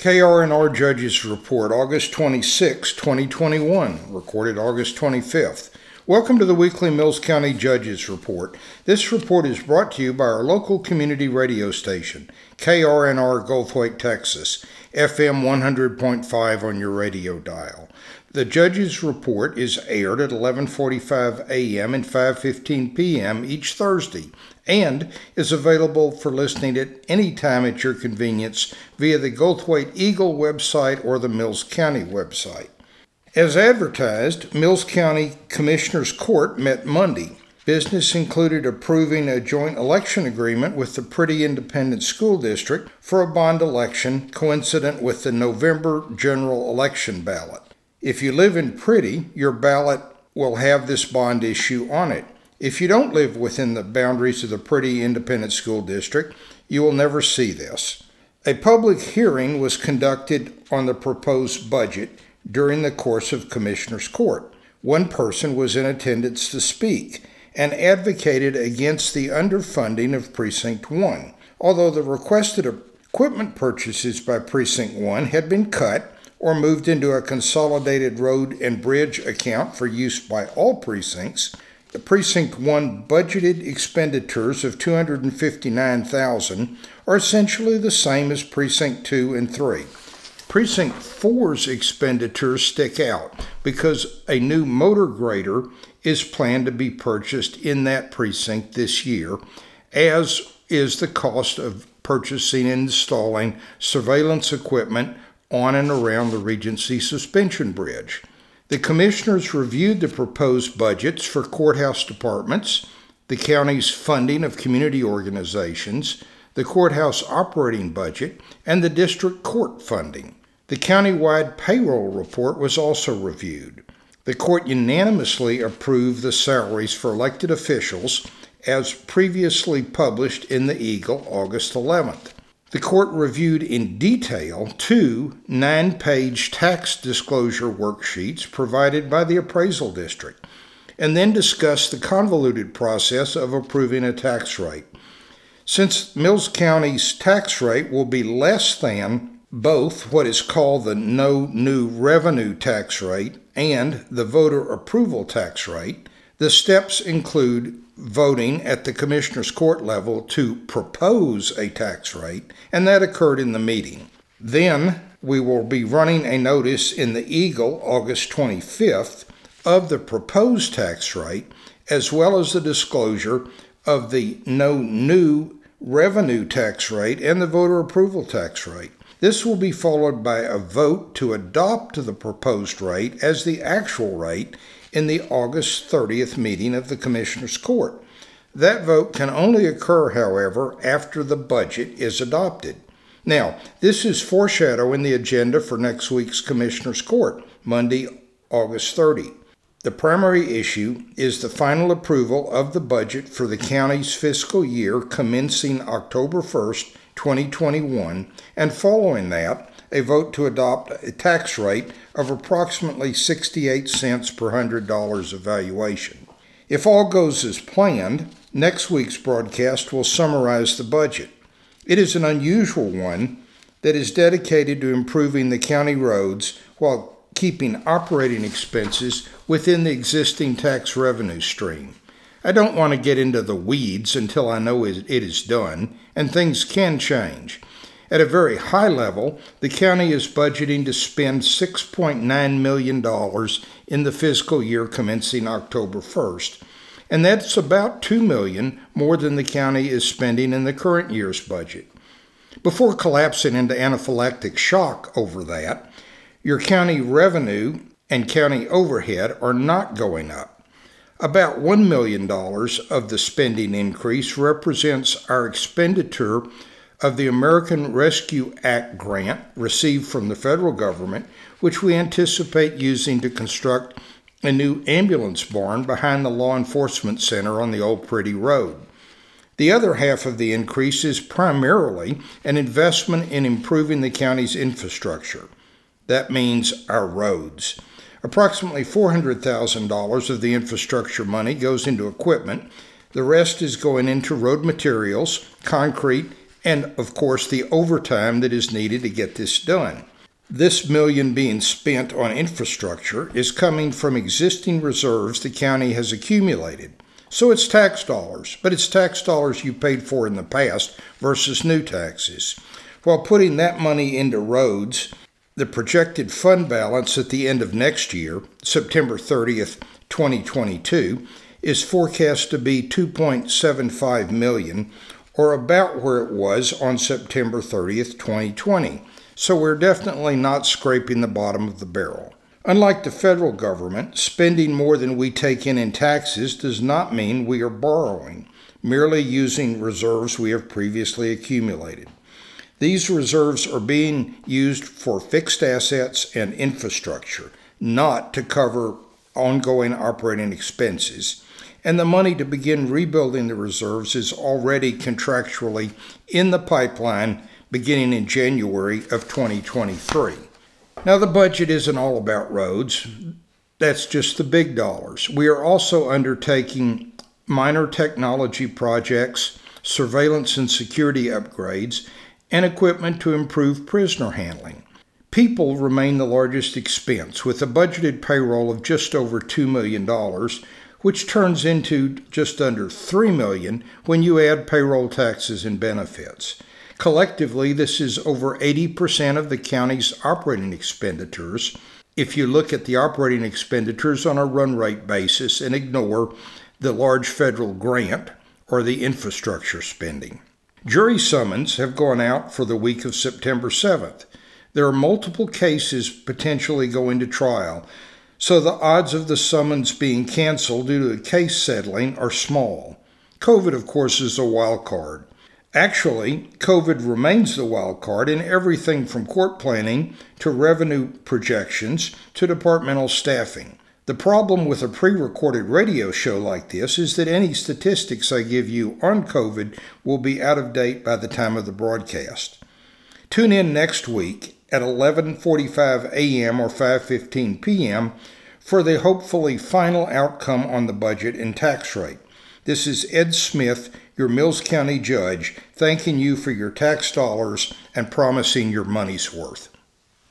KRNR Judges Report, August 26, 2021, recorded August 25th. Welcome to the weekly Mills County Judges Report. This report is brought to you by our local community radio station, KRNR Goldthwaite, Texas, FM 100.5 on your radio dial. The Judges Report is aired at 11:45 a.m. and 5:15 p.m. each Thursday and is available for listening at any time at your convenience via the Goldthwaite Eagle website or the Mills County website. As advertised, Mills County Commissioners Court met Monday. Business included approving a joint election agreement with the Priddy Independent School District for a bond election coincident with the November general election ballot. If you live in Priddy, your ballot will have this bond issue on it. If you don't live within the boundaries of the Priddy Independent School District, you will never see this. A public hearing was conducted on the proposed budget during the course of Commissioners Court. One person was in attendance to speak and advocated against the underfunding of Precinct 1. Although the requested equipment purchases by Precinct 1 had been cut or moved into a consolidated road and bridge account for use by all precincts, the Precinct 1 budgeted expenditures of $259,000 are essentially the same as Precinct 2 and 3. Precinct 4's expenditures stick out because a new motor grader is planned to be purchased in that precinct this year, as is the cost of purchasing and installing surveillance equipment on and around the Regency Suspension Bridge. The commissioners reviewed the proposed budgets for courthouse departments, the county's funding of community organizations, the courthouse operating budget, and the district court funding. The countywide payroll report was also reviewed. The court unanimously approved the salaries for elected officials as previously published in the Eagle August 11th. The court reviewed in detail two 9-page tax disclosure worksheets provided by the appraisal district, and then discussed the convoluted process of approving a tax rate. Since Mills County's tax rate will be less than both what is called the no new revenue tax rate and the voter approval tax rate, the steps include voting at the Commissioners Court level to propose a tax rate, and that occurred in the meeting. Then we will be running a notice in the Eagle August 25th of the proposed tax rate, as well as the disclosure of the no new revenue tax rate and the voter approval tax rate. This will be followed by a vote to adopt the proposed rate as the actual rate in the August 30th meeting of the Commissioners Court. That vote can only occur, however, after the budget is adopted. Now, this is foreshadowing the agenda for next week's Commissioners Court, Monday, August 30. The primary issue is the final approval of the budget for the county's fiscal year commencing October 1st, 2021, and following that, a vote to adopt a tax rate of approximately 68 cents per $100 of valuation. If all goes as planned, next week's broadcast will summarize the budget. It is an unusual one that is dedicated to improving the county roads while keeping operating expenses within the existing tax revenue stream. I don't want to get into the weeds until I know it is done, and things can change. At a very high level, the county is budgeting to spend $6.9 million in the fiscal year commencing October 1st, and that's about $2 million more than the county is spending in the current year's budget. Before collapsing into anaphylactic shock over that, your county revenue and county overhead are not going up. About $1 million of the spending increase represents our expenditure of the American Rescue Act grant received from the federal government, which we anticipate using to construct a new ambulance barn behind the law enforcement center on the old Priddy Road. The other half of the increase is primarily an investment in improving the county's infrastructure. That means our roads. Approximately $400,000 of the infrastructure money goes into equipment. The rest is going into road materials, concrete, and of course the overtime that is needed to get this done. This million being spent on infrastructure is coming from existing reserves the county has accumulated. So it's tax dollars, but it's tax dollars you paid for in the past versus new taxes. While putting that money into roads, the projected fund balance at the end of next year, September 30th, 2022, is forecast to be $2.75 million, or about where it was on September 30th, 2020. So we're definitely not scraping the bottom of the barrel. Unlike the federal government, spending more than we take in taxes does not mean we are borrowing, merely using reserves we have previously accumulated. These reserves are being used for fixed assets and infrastructure, not to cover ongoing operating expenses. And the money to begin rebuilding the reserves is already contractually in the pipeline beginning in January of 2023. Now, the budget isn't all about roads. That's just the big dollars. We are also undertaking minor technology projects, surveillance and security upgrades, and equipment to improve prisoner handling. People remain the largest expense, with a budgeted payroll of just over $2 million, which turns into just under $3 million when you add payroll taxes and benefits. Collectively, this is over 80% of the county's operating expenditures if you look at the operating expenditures on a run rate basis and ignore the large federal grant or the infrastructure spending. Jury summons have gone out for the week of September 7th. There are multiple cases potentially going to trial, so the odds of the summons being canceled due to a case settling are small. COVID, of course, is a wild card. Actually, COVID remains the wild card in everything from court planning to revenue projections to departmental staffing. The problem with a pre-recorded radio show like this is that any statistics I give you on COVID will be out of date by the time of the broadcast. Tune in next week at 11:45 a.m. or 5:15 p.m. for the hopefully final outcome on the budget and tax rate. This is Ed Smith, your Mills County Judge, thanking you for your tax dollars and promising your money's worth.